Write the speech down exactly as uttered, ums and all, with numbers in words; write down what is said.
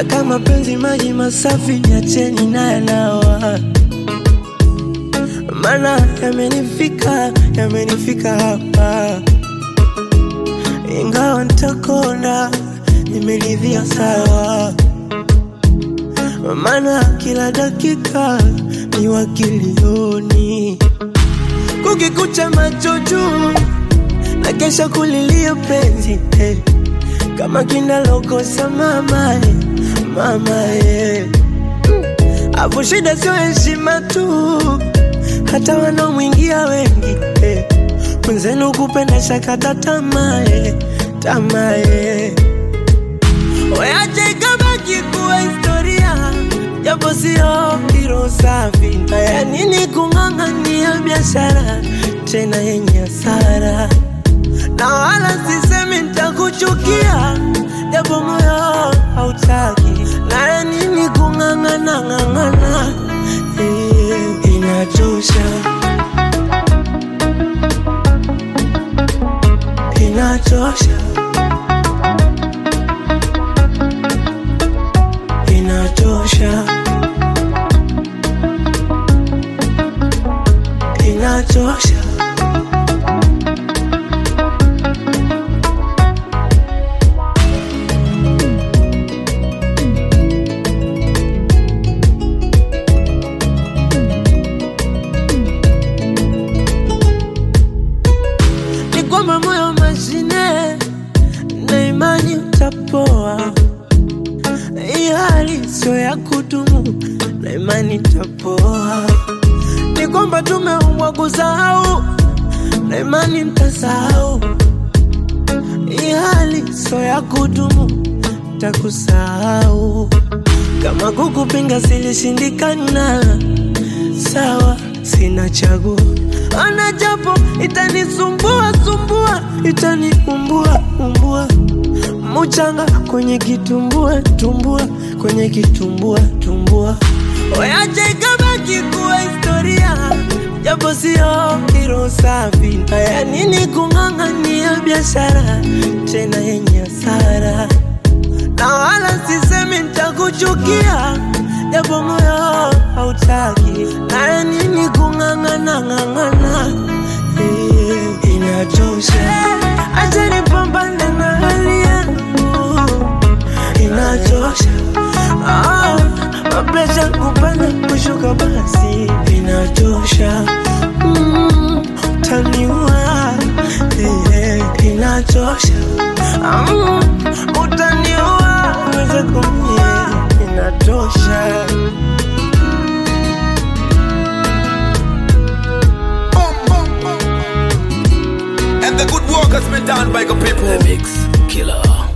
na kama penzi maji masafi niacheni na yanawa. Mana yamenifika, yamenifika hapa. Ingawa nitakona, nimeridhia sawa. Mana kila dakika ni wakilioni. Kukikucha macho juu na kesha kulilia penzi, eh. Kama kinalokosa mama, eh. Mama, eh. Afu shida sio heshima tu, hata wanaomwingia wengi, eh. Mwenzenu kupenda shakata tamaa, eh. Tamaa, eh. Weache ikabaki kuwa historia, japo sio hilo safi. Haya nini kung'ang'ania biashara tena yenye hasara? Na wala sisemi nitakuchukia, japo moyo hautaki. Na nini kung'ang'ana ng'ang'ana, eh, inachosha. Inachosha. Inachosha. Inachosha. Ni kwamba moyo mashine na imani utapoa. Hii hali sio ya kudumu na imani utapoa. Ni kwamba tumeumbwa kusahau na imani mtasahau. Hii hali sio ya kudumu, takusahau. Kama kukupinga silishindikana, sawa, sina chaguo. Ana japo itanisumbua sumbua, itaniumbua umbua. Mchanga kwenye kitumbua tumbua, kwenye kitumbua tumbua. Weache ikabaki kuwa historia, japo sio hilo safi. Haya nini kung'ang'ania biashara tena yenye hasara? Na wala sisemi nitakuchukia, japo moyo hautaki. Na nini kung'ang'ana ng'ang'ana, eh, inachosha. Acha nipambane na hali yangu, inachosha. Ah, mapresha kupanda kushuka basi, inachosha. Mm, utaniua, eh, inachosha. Mm, utaniua, uweze kumie, inachosha. And the good work has been done by the people. The Mix Killer.